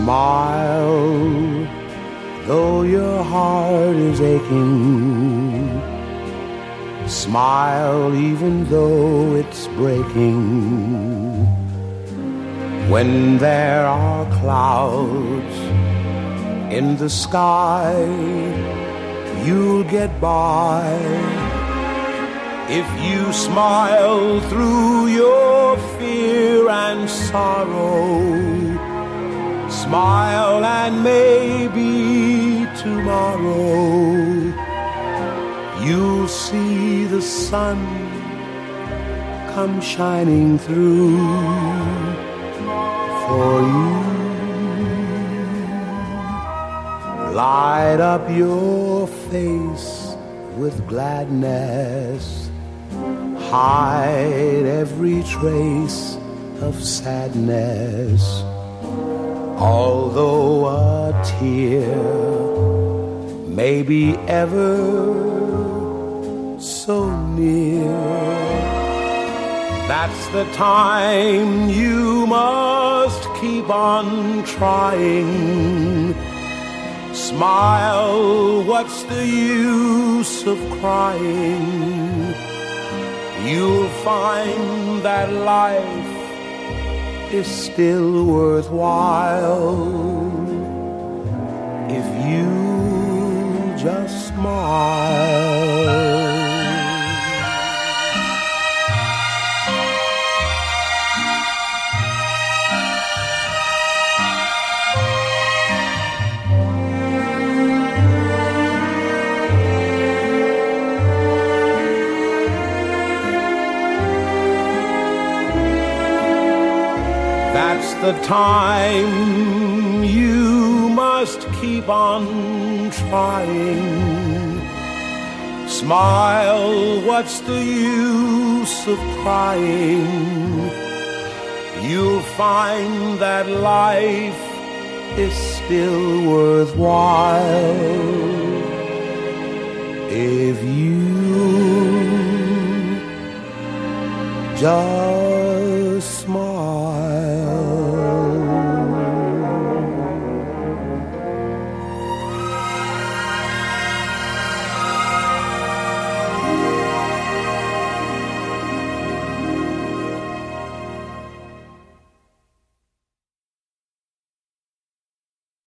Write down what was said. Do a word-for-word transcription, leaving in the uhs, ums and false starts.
Smile, though your heart is aching. Smile, even though it's breaking. When there are clouds in the sky, you'll get by. If you smile through your fear and sorrow, smile and maybe tomorrow you'll see the sun come shining through for you. Light up your face with gladness, hide every trace of sadness. Although a tear may be ever so near, that's the time you must keep on trying. Smile, what's the use of crying? You'll find that life is still worthwhile if you just smile. That's the time you must keep on trying. Smile, what's the use of crying? You'll find that life is still worthwhile if you just